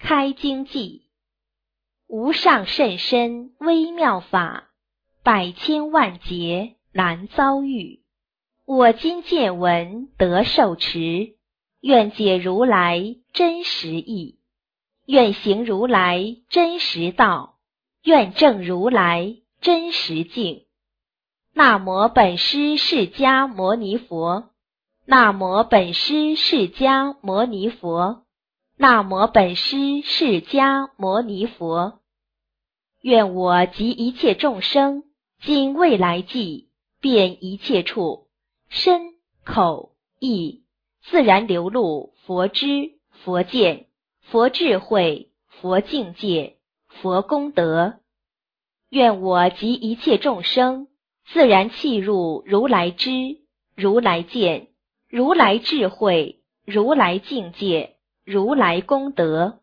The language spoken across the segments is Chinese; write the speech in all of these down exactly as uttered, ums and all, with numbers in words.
开经记。无上甚深微妙法，百千万劫难遭遇。我今见闻得受持，愿解如来真实义，愿行如来真实道，愿证如来真实境。那摩本师释迦牟尼佛，那摩本师释迦牟尼佛，那摩本师释迦牟尼佛。愿我及一切众生，今未来际，遍一切处，身口意，自然流露佛知、佛见、佛智慧、佛境界、佛功德。愿我及一切众生，自然契入如来知、如来见、如来智慧、如来境界、如来功德。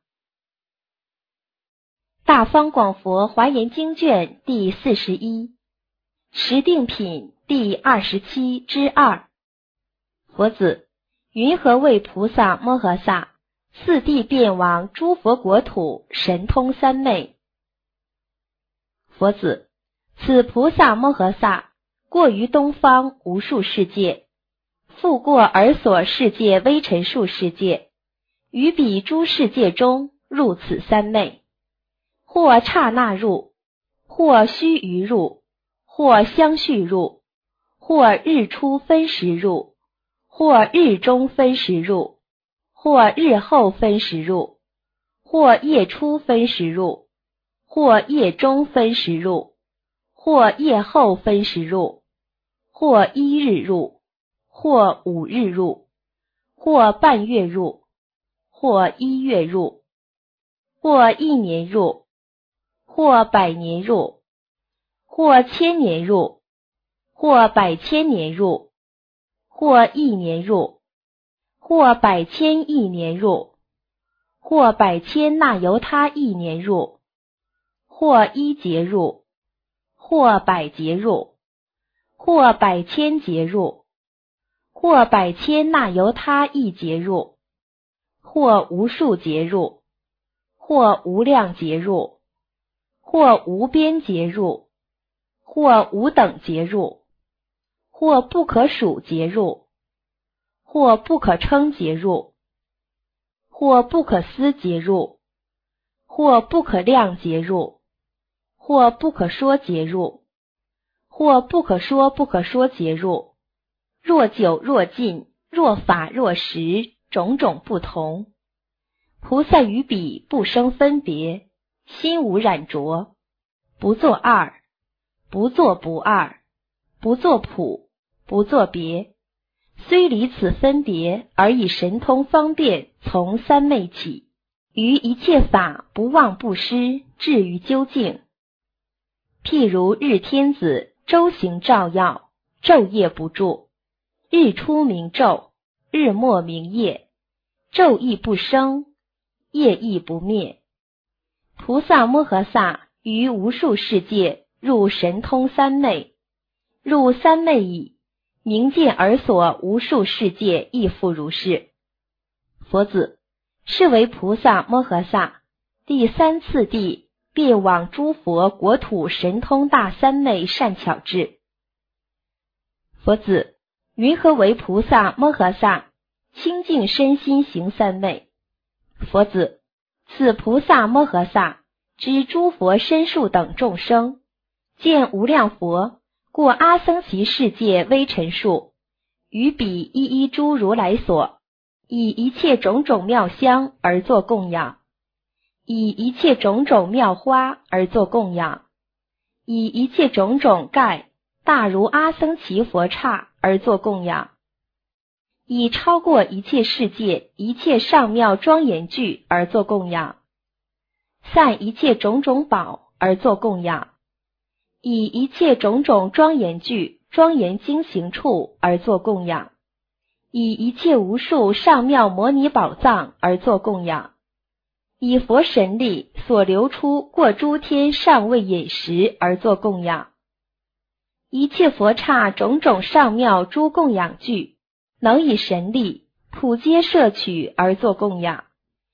大方广佛华严经卷第四十一，十定品第二十七之二。佛子，云何为菩萨摩诃萨，四地遍往诸佛国土，神通三昧？佛子，此菩萨摩诃萨过于东方无数世界，复过尔所世界微尘数世界，于彼诸世界中入此三昧，或刹那入，或须臾入，或相续入，或日出分时入，或日中分时入，或日后分时入，或夜出分时入，或夜中分时入，或夜后分时入，或一日入，或五日入，或半月入，或一月入，或一年入，或百年入，或千年入，或百千年入，或亿年入，或百千亿年入，或百千那由他亿年入，或一劫入，或百劫入，或百千劫入，或百千那由他亿劫入，或无数劫入，或无量劫入，或无边劫入，或无等劫入，或不可数劫入，或不可称劫入，或不可思劫入，或不可量劫入，或不可说劫入，或不可说不可说劫入，若久若近，若法若实，种种不同。菩萨于彼不生分别，心无染着，不作二，不作不二，不作普，不作别，虽离此分别，而以神通方便从三昧起，于一切法不忘不失，至于究竟。譬如日天子周行照耀，昼夜不住，日出明昼，日没明夜，昼亦不生，夜亦不灭。菩萨摩诃萨于无数世界入神通三昧，入三昧已，明见尔所无数世界亦复如是。佛子，是为菩萨摩诃萨第三次第遍往诸佛国土神通大三昧善巧智。佛子，云何为菩萨摩诃萨清净身心行三昧？佛子，此菩萨摩诃萨知诸佛身数等众生，见无量佛过阿僧祇世界微尘数，于彼一一诸如来所，以一切种种妙香而作供养，以一切种种妙花而作供养，以一切种种盖大如阿僧祇佛刹而作供养，以超过一切世界一切上妙庄严具而作供养，散一切种种宝而作供养，以一切种种庄严具庄严经行处而作供养，以一切无数上妙摩尼宝藏而作供养，以佛神力所流出过诸天上位饮食而作供养，一切佛刹种种上妙诸供养具，能以神力普皆摄取而作供养，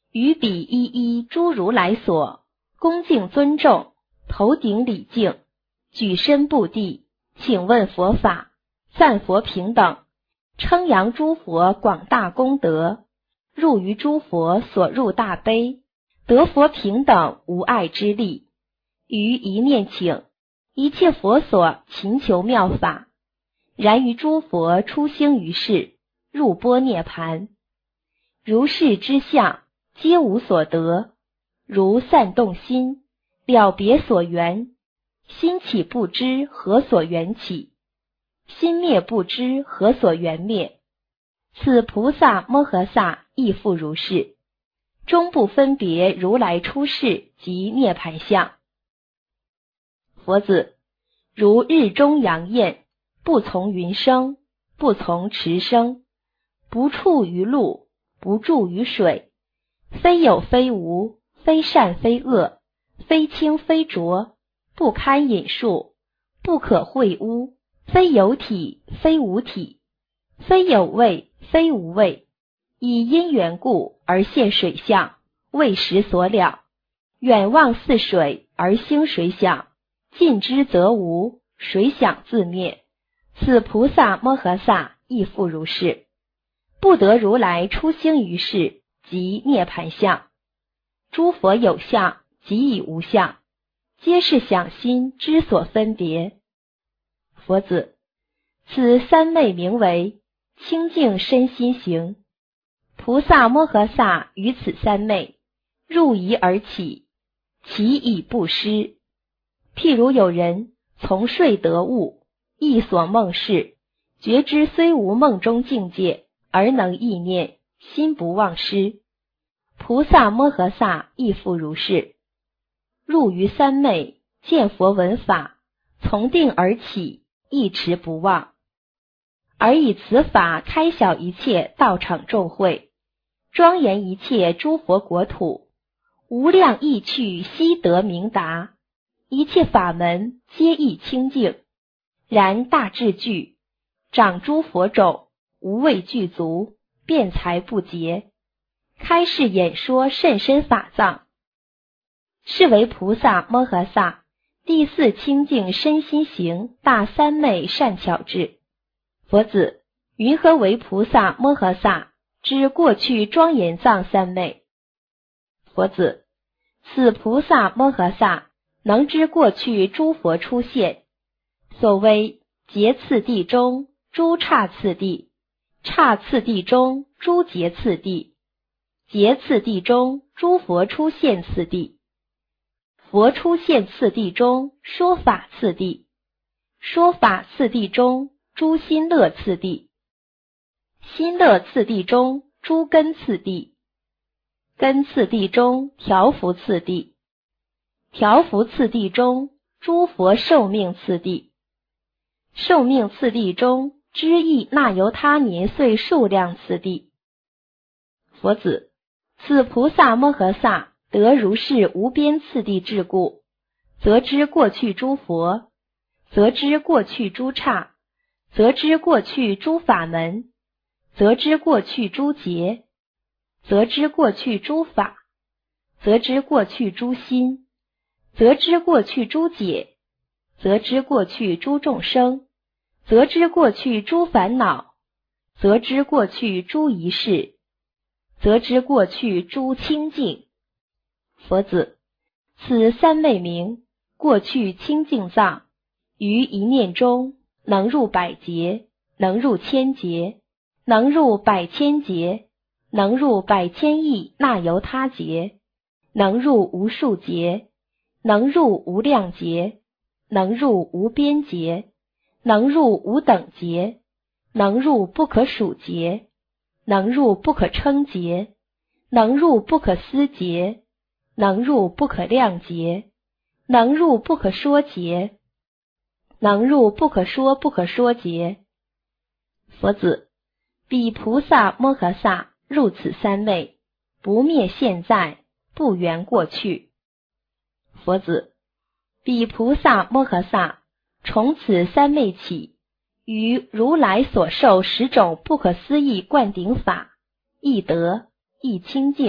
于彼一一诸如来所，恭敬尊重，头顶礼敬，举身布地，请问佛法，赞佛平等，称扬诸佛广大功德，入于诸佛所入大悲，得佛平等无碍之力。于一念请，一切佛所勤求妙法，然于诸佛出兴于世，入般涅盘。如是之相，皆无所得，如散动心，了别所缘，心起不知何所缘起，心灭不知何所缘灭。此菩萨摩诃萨亦复如是，终不分别如来出世及涅盘相。佛子，如日中阳焰，不从云生，不从池生，不处于陆，不住于水，非有非无，非善非恶，非清非浊，不堪引述，不可秽污，非有体非无体，非有味非无味，以因缘故而现水相，为时所了，远望似水而兴水想，近之则无，水想自灭。此菩萨摩诃萨亦复如是，不得如来出兴于世及涅盘相。诸佛有相即以无相，皆是想心之所分别。佛子，此三昧名为清净身心行。菩萨摩诃萨于此三昧入仪而起，其以不失。譬如有人从睡得悟，忆所梦事，觉知虽无梦中境界，而能忆念，心不忘失。菩萨摩诃萨亦复如是，入于三昧，见佛闻法，从定而起，一持不忘，而以此法开晓一切道场众会，庄严一切诸佛国土，无量意趣悉得明达，一切法门皆亦清净，然大智具，长诸佛种，无畏具足，辩才不竭，开示演说甚深法藏，是为菩萨摩诃萨第四清净身心行大三昧善巧智。佛子，云何为菩萨摩诃萨之过去庄严藏三昧？佛子，此菩萨摩诃萨能知过去诸佛出现，所谓劫次第中诸刹次第，刹次第中诸劫次第，劫次第中诸佛出现次第，佛出现次第中说法次第，说法次第中诸心乐次第，心乐次第中诸根次第，根次第中调伏次第，调伏次第中诸佛寿命次第，寿命次第中知意那由他年岁数量次第。佛子，此菩萨摩诃萨得如是无边次第智故，则知过去诸佛，则知过去诸刹，则知过去诸法门，则知过去诸劫，则知过去诸法，则知过去诸心，则知过去诸解，则知过去诸众生，则知过去诸烦恼，则知过去诸仪式，则知过去诸清净。佛子，此三昧名过去清净藏，于一念中能入百劫，能入千劫，能入百千劫，能入百千亿那由他劫，能入无数劫，能入无量劫，能入无边劫，能入无等劫，能入不可数劫，能入不可称劫，能入不可思劫，能入不可量劫，能入不可说劫，能入不可说不可说劫。佛子，彼菩萨摩诃萨入此三昧，不灭现在，不缘过去。佛子，彼菩萨摩诃萨从此三昧起，于如来所受十种不可思议灌顶法，亦得，亦清净，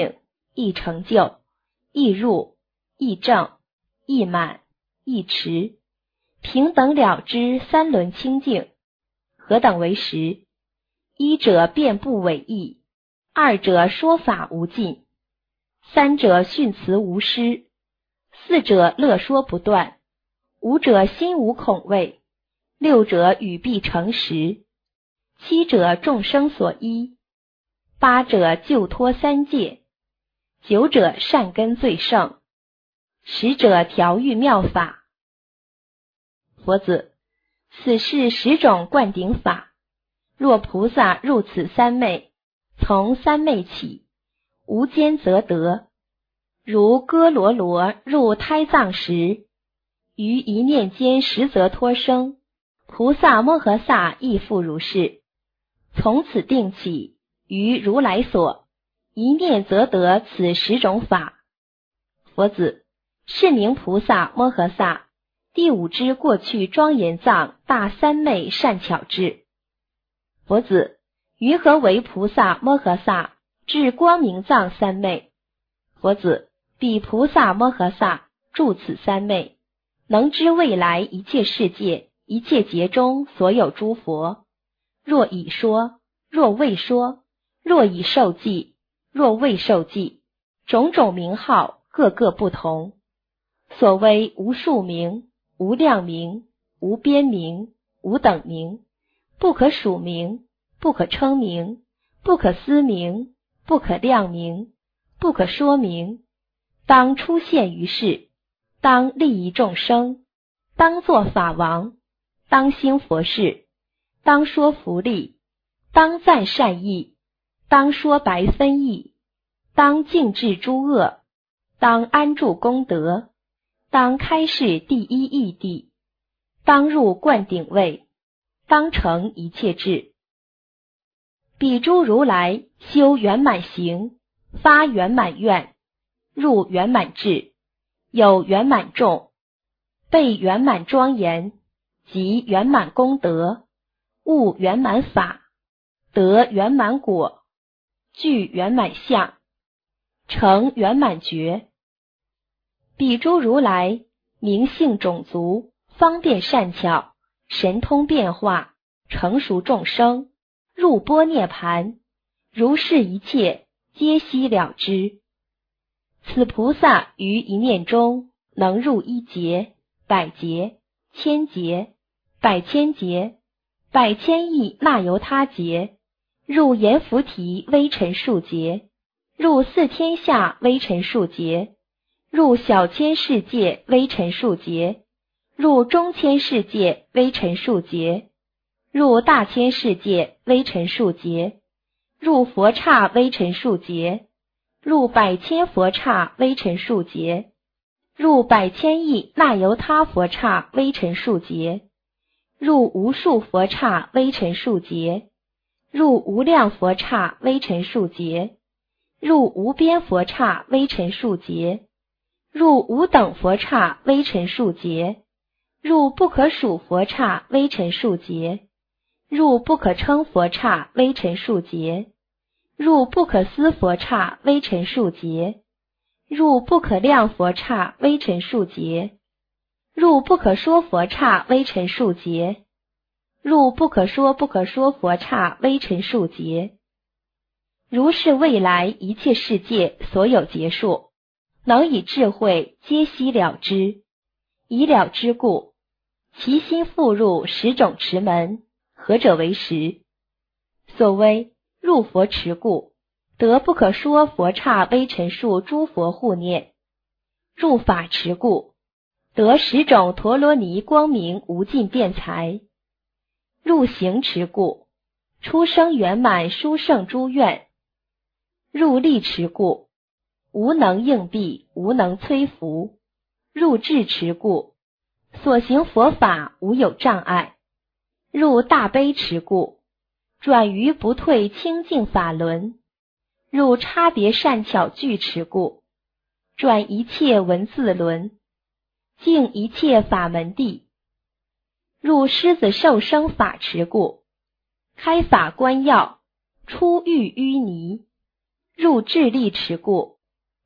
亦成就，亦入，亦正，亦满，亦持，平等了知三轮清净。何等为实？一者辩不违义，二者说法无尽，三者训词无失，四者乐说不断，五者心无恐畏，六者语必诚实，七者众生所依，八者救脱三界，九者善根最盛，十者调御妙法。佛子，此是十种灌顶法，若菩萨入此三昧，从三昧起，无间则得。如哥罗罗入胎藏时，于一念间实则脱生，菩萨摩诃萨亦复如是。从此定起，于如来所，一念则得此十种法。佛子，是名菩萨摩诃萨第五支过去庄严藏大三昧善巧智。佛子，云何为菩萨摩诃萨至光明藏三昧？佛子，彼菩萨摩诃萨住此三昧，能知未来一切世界一切劫中所有诸佛，若已说，若未说，若已受记，若未受记，种种名号各个不同，所谓无数名，无量名，无边名，无等名，不可数名，不可称名，不可思名，不可量名，不可说名，当出现于世，当利益众生，当作法王，当兴佛事，当说福利，当赞善意，当说白分义，当净治诸恶，当安住功德，当开示第一义谛，当入灌顶位，当成一切智。彼诸如来修圆满行，发圆满愿，入圆满智，有圆满众，备圆满庄严，及圆满功德，悟圆满法，得圆满果，具圆满相，成圆满觉。彼诸如来明性种族，方便善巧，神通变化，成熟众生，入般涅盘，如是一切皆悉了知。此菩萨于一念中能入一劫、百劫、千劫、百千劫、百千亿那由他劫，入阎浮提微尘数劫，入四天下微尘数劫，入小千世界微尘数劫，入中千世界微尘数劫，入大千世界微尘数劫，入佛刹微尘数劫，入百千佛刹微尘数劫，入百千亿那由他佛刹微尘数劫，入无数佛刹微尘数劫，入无量佛刹微尘数劫，入无边佛刹微尘数劫，入无等佛刹微尘数劫，入不可数佛刹微尘数劫，入不可称佛刹微尘数劫，入不可思佛刹微尘数劫，入不可量佛刹微尘数劫，入不可说佛刹微尘数劫，入不可说不可说佛刹微尘数劫。如是未来一切世界所有劫数，能以智慧皆悉了知。以了知故，其心复入十种持门，何者为实？所谓入佛持故，得不可说佛刹微尘数诸佛护念；入法持故，得十种陀罗尼光明无尽辩才；入行持故，出生圆满殊胜诸愿；入力持故，无能应避，无能摧伏；入智持故，所行佛法无有障碍；入大悲持故，转于不退清净法轮；入差别善巧具持故，转一切文字轮，净一切法门地；入狮子受生法持故，开法观要，出狱淤泥；入智力持故，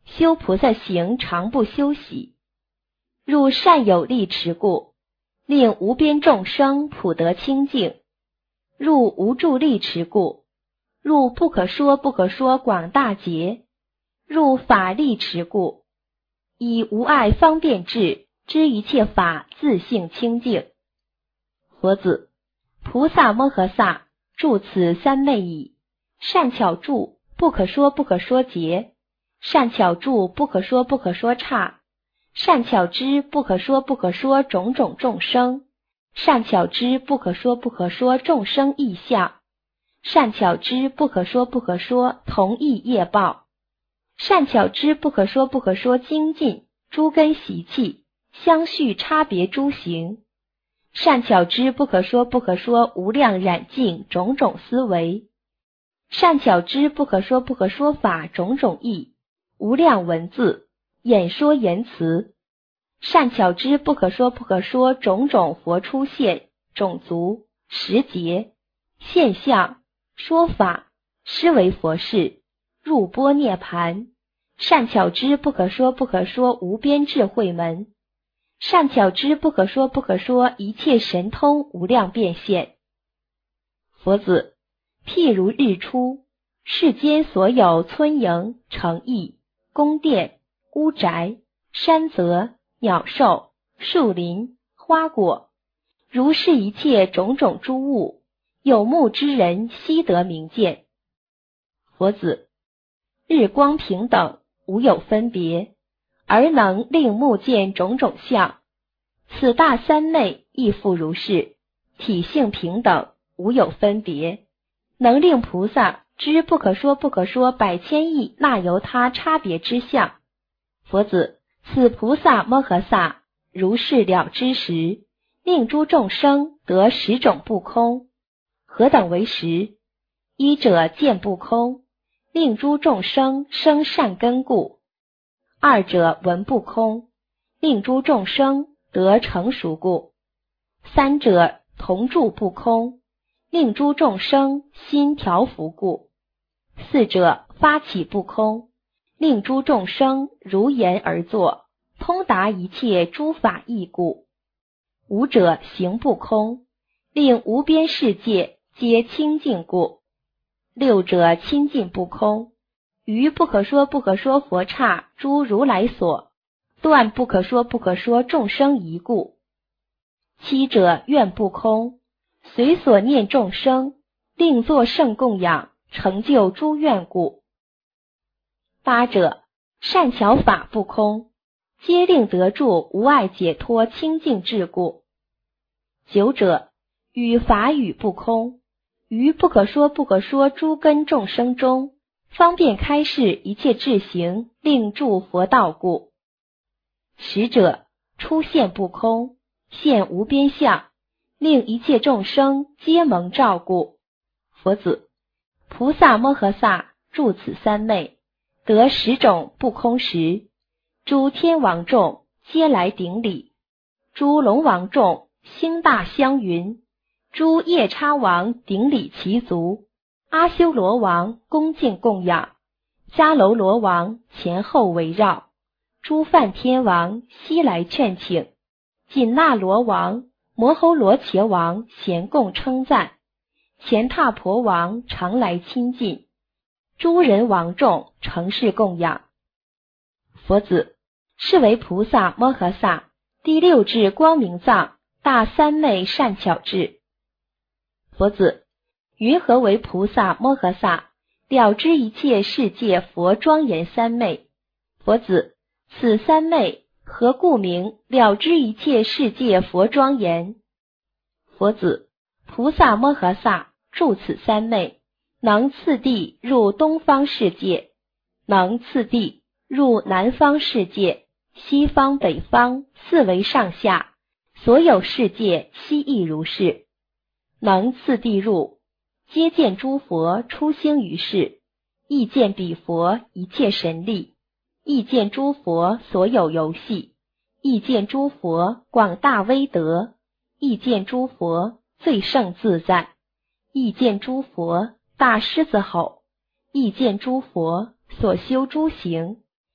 修菩萨行常不休息。入善有力持故，令无边众生普得清净。入无助力持故，入不可说不可说广大劫。入法力持故，以无碍方便智，知一切法自性清净。佛子，菩萨摩诃萨住此三昧已，善巧住不可说不可说劫，善巧住不可说不可说刹，善巧知不可说不可说种种众生，善巧知不可说不可说众生异相，善巧知不可说不可说同异业报，善巧知不可说不可说精进诸根习气相续差别诸行，善巧知不可说不可说无量染净种种思维，善巧知不可说不可说法种种义无量文字演说言辞，善巧知不可说不可说种种佛出现种族时节现象说法施为佛事入般涅盘，善巧知不可说不可说无边智慧门，善巧知不可说不可说一切神通无量变现。佛子，譬如日出，世间所有村营城邑宫殿屋宅山泽鸟兽树林花果，如是一切种种诸物，有目之人悉得明见。佛子，日光平等无有分别，而能令目见种种相，此大三昧亦复如是，体性平等无有分别，能令菩萨知不可说不可说百千亿那由他差别之相。佛子，此菩萨摩诃萨如是了知时，令诸众生得十种不空。何等为十？一者见不空，令诸众生生善根故；二者闻不空，令诸众生得成熟故；三者同住不空，令诸众生心调伏故；四者发起不空，令诸众生如言而作，通达一切诸法义故；五者行不空，令无边世界皆清净故；六者亲近不空，于不可说不可说佛刹诸如来所，断不可说不可说众生疑故；七者愿不空，随所念众生，令作圣供养，成就诸愿故；八者善巧法不空，皆令得住无碍解脱清净智故；九者与法语不空，于不可说不可说诸根众生中，方便开示一切智行，令住佛道故；十者出现不空，现无边相，令一切众生皆蒙照故。佛子，菩萨摩诃萨住此三昧，得十种不空时，诸天王众皆来顶礼，诸龙王众兴大香云，诸夜叉王顶礼其足，阿修罗王恭敬供养，迦楼罗王前后围绕，诸梵天王悉来劝请，紧那罗王摩吼罗伽王咸共称赞，乾闼婆王常来亲近，诸人王众承事供养。佛子，是为菩萨摩诃萨第六智光明藏大三昧善巧智。佛子，云何为菩萨摩诃萨了知一切世界佛庄严三昧？佛子，此三昧何故名了知一切世界佛庄严？佛子，菩萨摩诃萨住此三昧，能次第入东方世界，能次第入南方世界，西方北方四维上下，所有世界悉亦如是，能次第入，皆见诸佛出兴于世，亦见彼佛一切神力，亦见诸佛所有游戏，亦见诸佛广大威德，亦见诸佛最胜自在，亦见诸佛大狮子吼，亦见诸佛所修诸行，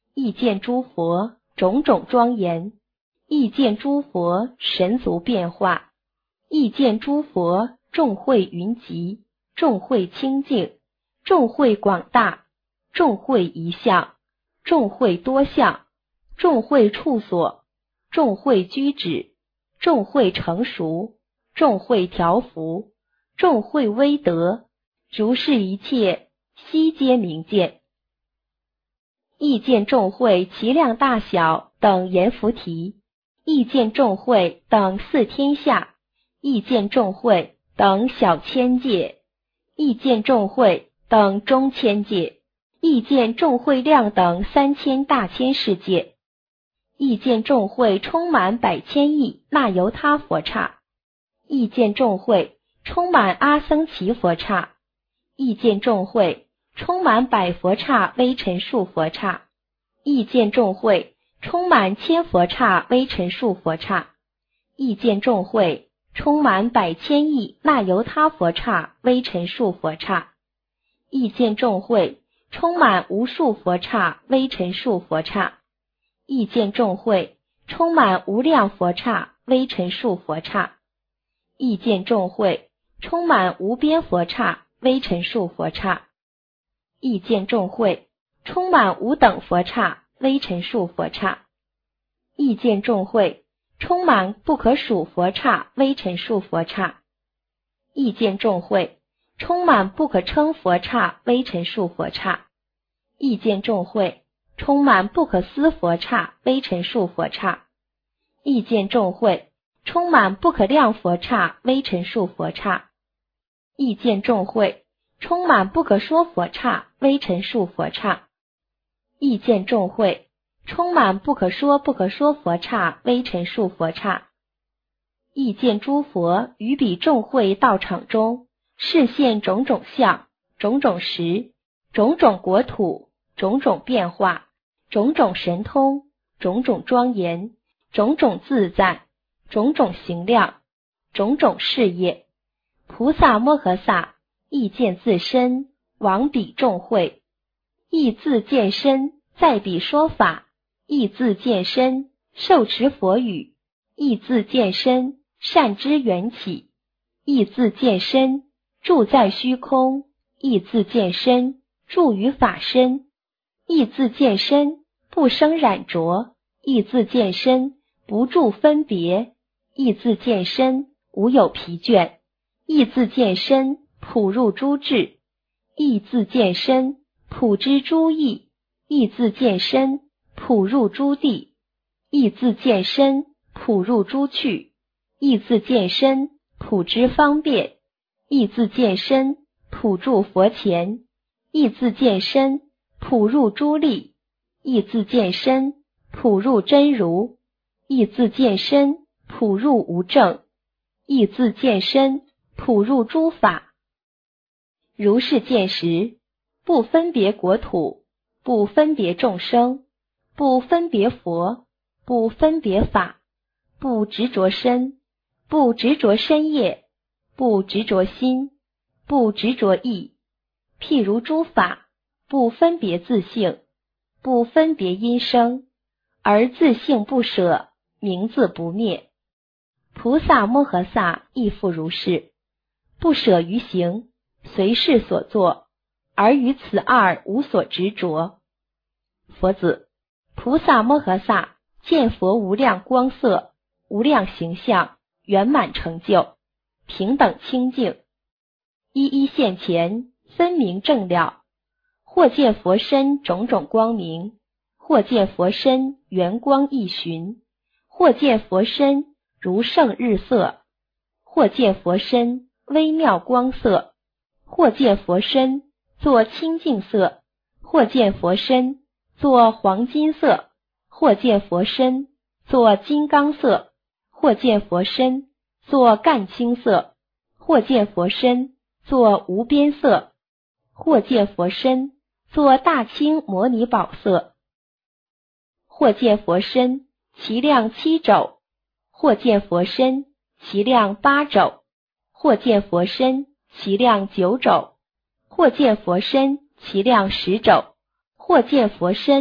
亦见诸佛种种庄严，亦见诸佛神足变化，亦见诸佛众慧云集，众慧清净，众慧广大，众慧一相，众慧多相，众慧处所，众慧居止，众慧成熟，众慧调伏，众慧威德，如是一切悉皆明见。亦见众慧其量大小等阎浮提，亦见众慧等四天下，亦见众慧等小千界，亦见众慧等中千界，亦见众慧量等三千大千世界，亦见众慧充满百千亿那由他佛刹，亦见众慧充满阿僧祇佛刹，亦见众慧充满百佛刹微尘数佛刹，亦见众慧充满千佛刹微尘数佛刹，亦见众慧充满百千亿那由他佛刹微尘数佛刹，亦见众慧充满无数佛刹微尘数佛刹，亦见众慧充满无量佛刹微尘数佛刹，亦见众慧充满无边佛刹微尘数佛刹，亦见众慧充满无等佛刹微尘数佛刹，亦见众慧充满不可数佛刹微尘数佛刹，亦见众慧充满不可称佛刹微尘数佛刹，亦见众慧充满不可思佛刹微尘数佛刹，亦见众慧充满不可量佛刹微尘数佛刹，亦见众慧充满不可说佛刹微尘数佛刹，亦见众慧充满不可说不可说佛刹微尘数佛刹，亦见诸佛于彼众会道场中示现种种相、种种时、种种国土、种种变化、种种神通、种种庄严、种种自在、种种行量、种种事业。菩萨摩诃萨亦见自身往彼众会，亦自见身在彼说法，亦自见身受持佛语，亦自见身善知缘起，亦自见身住在虚空，亦自见身住于法身，亦自见身不生染着，亦自见身不住分别，亦自见身无有疲倦，亦自见身普入诸智，亦自见身普知诸义，亦自见身普入诸地，亦自见身普入诸趣，亦自见身普知方便，亦自见身普住佛前，亦自见身普入诸力，亦自见身普入真如，亦自见身普入无证，亦自见身普入诸法。如是见时，不分别国土，不分别众生，不分别佛，不分别法，不执着身，不执着身业，不执着心，不执着意。譬如诸法，不分别自性，不分别因生，而自性不舍，名字不灭。菩萨摩诃萨亦复如是，不舍于行，随事所作，而于此二无所执着。佛子，菩萨摩诃萨见佛无量光色，无量形象，圆满成就，平等清净，一一现前，分明正了。或见佛身种种光明，或见佛身圆光一寻，或见佛身如胜日色，或见佛身微妙光色，或见佛身作清净色，或见佛身作黄金色，或见佛身作金刚色，或见佛身作干青色，或见佛身作无边色，或见佛身作大清摩尼宝色，或见佛身其量七肘，或见佛身其量八肘，或见佛身其量九肘，或见佛身其量十肘，或见佛身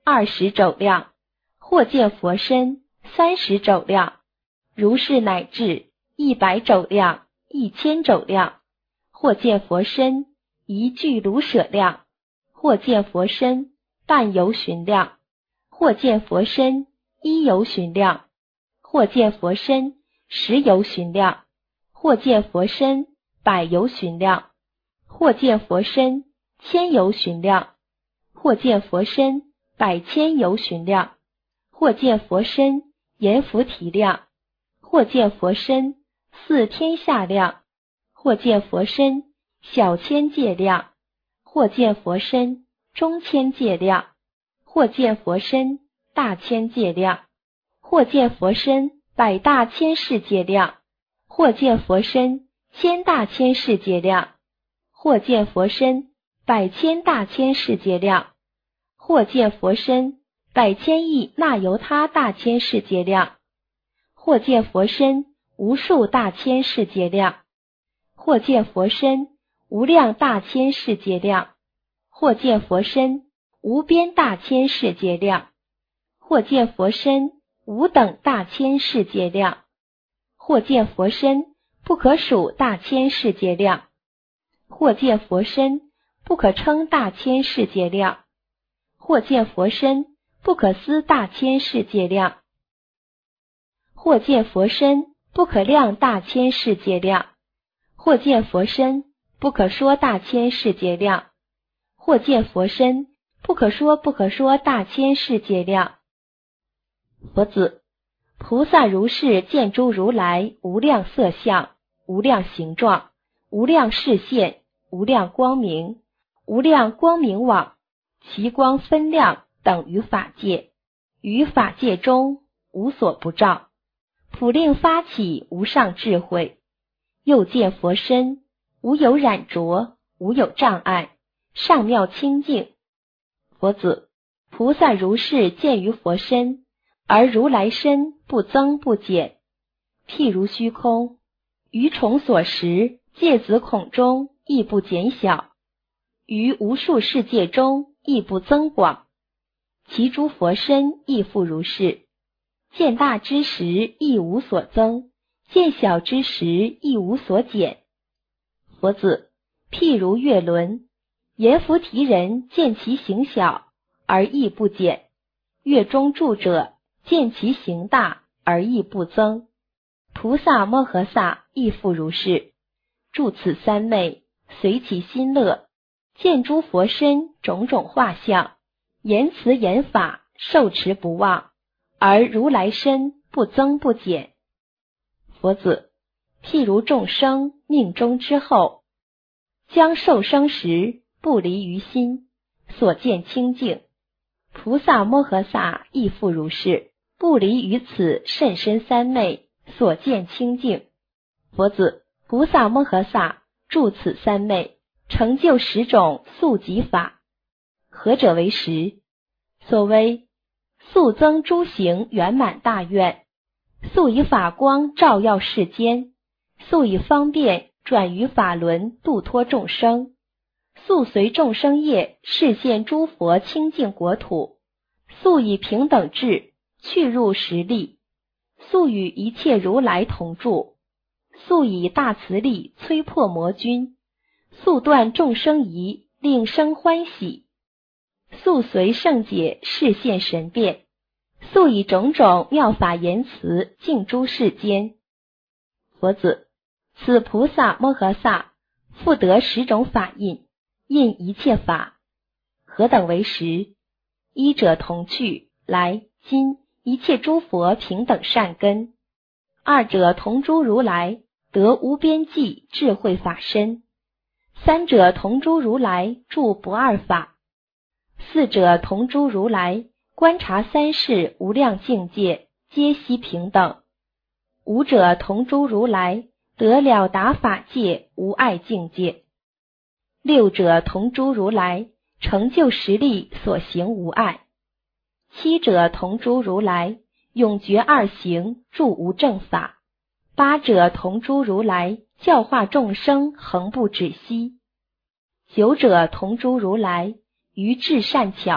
二十肘量，或见佛身三十肘量，如是乃至一百肘量、一千肘量，或见佛身一具卢舍量，或见佛身半由旬量，或见佛身一由旬量，或见佛身十由旬量，或见佛身百由旬量，或见佛身千由旬量，或见佛身百千由旬量，或见佛身阎浮提量，或见佛身四天下量，或见佛身小千界量，或见佛身中千界量，或见佛身大千界量，或见佛身百大千世界量，或见佛身千大千世界量，或见佛身百千大千世界量，或见佛身百千亿那由他大千世界量，或见佛身无数大千世界量，或见佛身无量大千世界量，或见佛身无边大千世界量，或见佛身无等大千世界量，或见佛身不可数大千世界量，或见佛身不可称大千世界量，或见佛身不可思大千世界量，或见佛身不可量大千世界量，或见佛身不可说大千世界量，或见佛身不可说不可说大千世界量。佛子，菩萨如是见诸如来无量色相、无量形状、无量视线、无量光明、无量光明网，其光分量等于法界，于法界中无所不照，普令发起无上智慧。又见佛身无有染着，无有障碍，上妙清净。佛子，菩萨如是见于佛身，而如来身不增不减，譬如虚空，于虫所食芥子孔中亦不减小，于无数世界中亦不增广，其诸佛身亦复如是。见大之时亦无所增，见小之时亦无所减。佛子，譬如月轮，阎浮提人见其形小而亦不减，月中住者见其形大而亦不增，菩萨摩诃萨亦复如是。住此三昧，随其心乐，见诸佛身种种画像，言辞言法受持不忘，而如来身不增不减。佛子，譬如众生命中之后，将受生时不离于心，所见清净，菩萨摩诃萨亦复如是，不离于此甚深三昧，所见清净。佛子，菩萨摩诃萨住此三昧，成就十种速疾法。何者为十？所谓速增诸行圆满大愿，速以法光照耀世间，速以方便转于法轮度脱众生，速随众生业示现诸佛清净国土，速以平等智去入实力，速与一切如来同住，速以大慈力摧破魔君，速断众生疑令生欢喜，速随圣解示现神变，速以种种妙法言辞净诸世间。佛子，此菩萨摩诃萨复得十种法印，印一切法。何等为十？一者同去来今一切诸佛平等善根，二者同诸如来得无边际智慧法身，三者同诸如来住不二法，四者同诸如来观察三世无量境界皆悉平等，五者同诸如来得了达法界无碍境界，六者同诸如来成就实力所行无碍，七者同诸如来永绝二行住无正法，八者同诸如来教化众生恒不止息，九者同诸如来于智善巧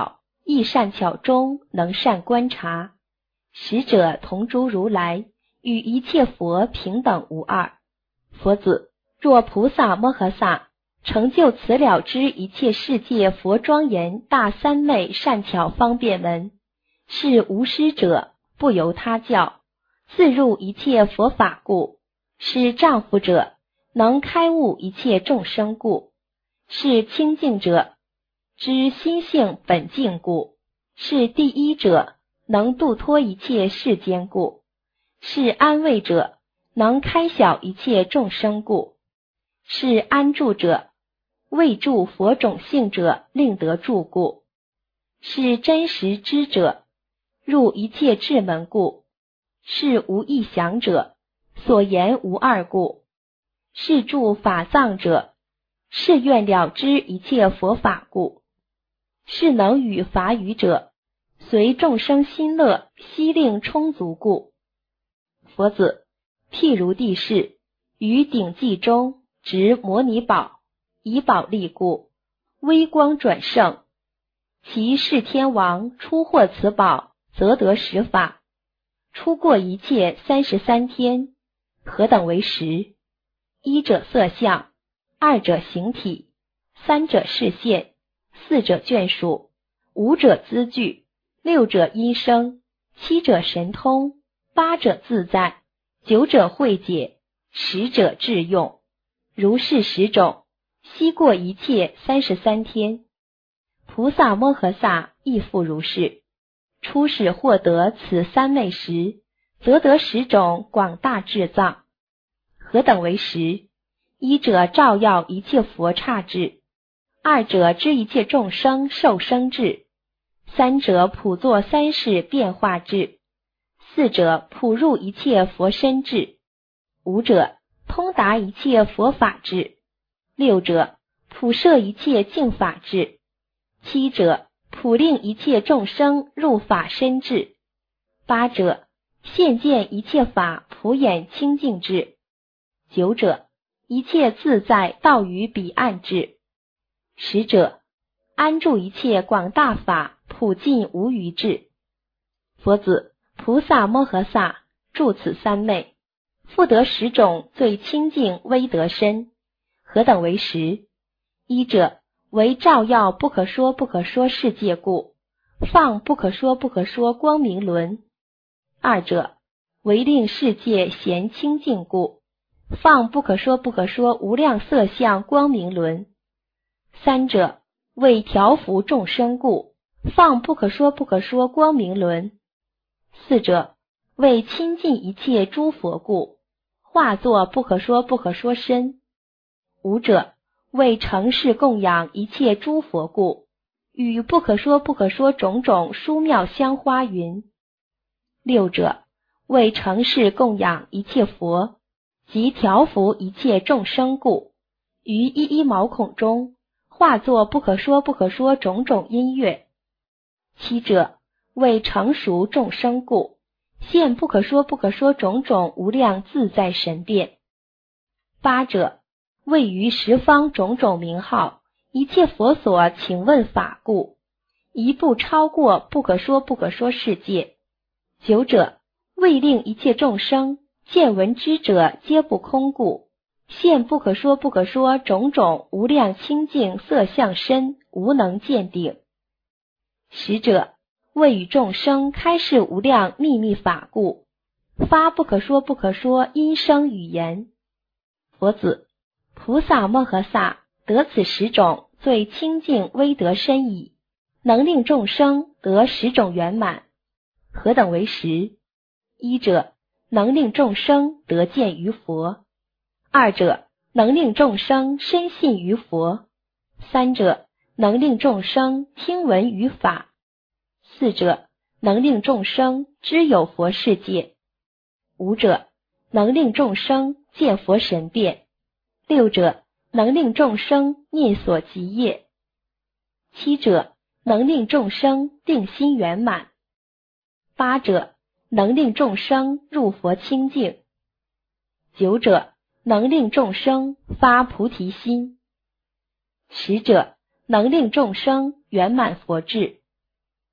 亦善巧中，能善观察。实者同诸如来，与一切佛平等无二。佛子，若菩萨摩诃萨成就此了知一切世界佛庄严大三昧善巧方便门，是无师者，不由他教，自入一切佛法故；是丈夫者，能开悟一切众生故；是清净者，知心性本净故；是第一者，能度脱一切世间故；是安慰者，能开晓一切众生故；是安住者，为助佛种性者令得住故；是真实知者，入一切智门故；是无异想者，所言无二故；是住法藏者，是愿了知一切佛法故；是能与法语者，随众生心乐，悉令充足故。佛子，譬如地势，于顶髻中执摩尼宝，以宝力故，微光转胜。其世天王初获此宝，则得十法，出过一切三十三天。何等为十？一者色相，二者形体，三者示现，四者眷属，五者资具，六者音声，七者神通，八者自在，九者慧解，十者智用。如是十种，悉过一切三十三天。菩萨摩诃萨亦复如是。初始获得此三昧时，则得十种广大智藏。何等为十？一者照耀一切佛刹智，二者知一切众生受生智，三者普作三世变化智，四者普入一切佛身智，五者通达一切佛法智，六者普摄一切净法智，七者普令一切众生入法身智，八者现见一切法普演清净智，九者一切自在道于彼岸智，十者安住一切广大法普尽无余智。佛子，菩萨摩诃萨住此三昧，复得十种最清净威德身。何等为十？一者为照耀不可说不可说世界故，放不可说不可说光明轮；二者为令世界咸清净故，放不可说不可说无量色相光明轮；三者为调伏众生故，放不可说不可说光明轮；四者为亲近一切诸佛故，化作不可说不可说身；五者为承事供养一切诸佛故，与不可说不可说种种殊妙香花云；六者为承事供养一切佛，及调伏一切众生故，于一一毛孔中化作不可说不可说种种音乐；七者为成熟众生故，现不可说不可说种种无量自在神变；八者位于十方种种名号，一切佛所请问法故，一步超过不可说不可说世界；九者为令一切众生见闻知者皆不空故，现不可说不可说种种无量清净色相身，无能见顶；十者为与众生开示无量秘密法故，发不可说不可说音声语言。佛子，菩萨摩诃萨得此十种最清净威德身矣，能令众生得十种圆满。何等为十？一者能令众生得见于佛；二者能令众生深信于佛；三者能令众生听闻于法；四者能令众生知有佛世界；五者能令众生见佛神变；六者能令众生念所及业；七者能令众生定心圆满；八者能令众生入佛清净；九者能令众生发菩提心；十者能令众生圆满佛智；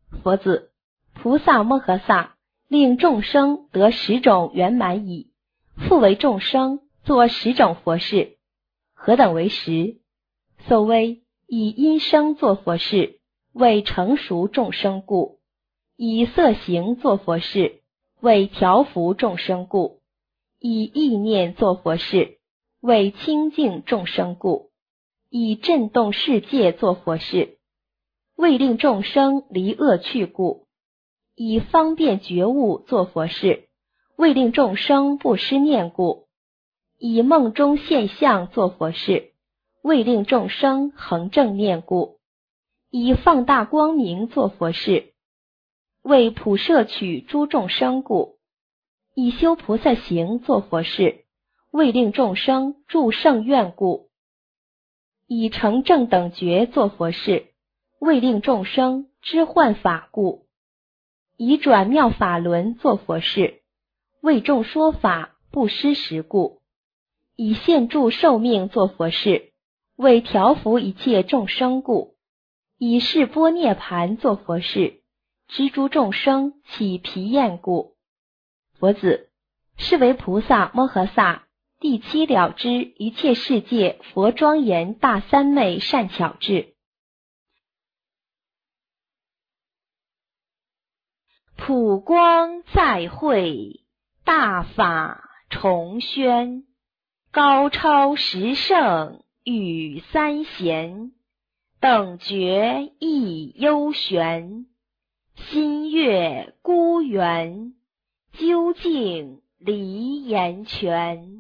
佛子，菩萨摩诃萨令众生得十种圆满已，复为众生作十种佛事。何等为十？所谓以音声作佛事，为成熟众生故；以色行作佛事，为调伏众生故；以意念作佛事，为清净众生故；以震动世界作佛事，为令众生离恶趣故；以方便觉悟作佛事，为令众生不失念故；以梦中现象作佛事，为令众生恒正念故；以放大光明作佛事，为普摄取诸众生故；以修菩萨行作佛事，为令众生住圣愿故；以成正等觉作佛事，为令众生知幻法故；以转妙法轮作佛事，为众说法不失时故；以现住寿命作佛事，为调伏一切众生故；以示波涅盘作佛事，知诸众生起疲厌故。佛子，是为菩萨摩诃萨第七了知一切世界佛庄严大三昧善巧智。普光再会，大法重宣，高超十圣与三贤，等觉亦幽玄，心悦孤圆，究竟离言全。